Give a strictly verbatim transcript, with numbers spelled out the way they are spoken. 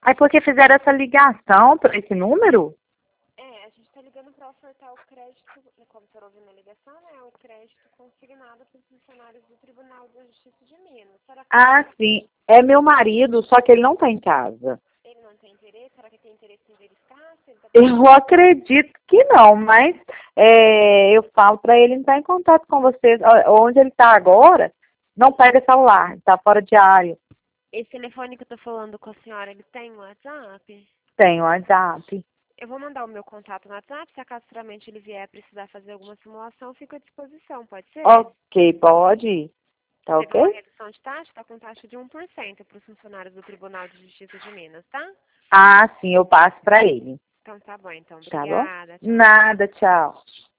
Aí porque fizeram essa ligação para esse número? É, a gente está ligando para ofertar o crédito, como você ouviu na ligação, né? O crédito consignado para os funcionários do Tribunal da Justiça de Minas. Será que Ah, sim. É meu marido, só que ele não está em casa. ele não tem interesse? Será que ele tem interesse em verificar? Se ele tá... Eu acredito que não, mas é, eu falo para ele entrar em contato com vocês. Ó, onde ele está agora, não pega celular, está fora de área. Esse telefone que eu tô falando com a senhora, ele tem um WhatsApp? Tem o WhatsApp. Eu vou mandar o meu contato no WhatsApp, se acaso futuramente ele vier precisar fazer alguma simulação, eu fico à disposição, pode ser? Ok, pode. Tá Teve uma ok? redução de taxa, está com taxa de um por cento para os funcionários do Tribunal de Justiça de Minas, tá? Ah, sim, eu passo para ele. Então tá bom, então. Tá bom? Obrigada. Tchau, tchau. Nada, tchau.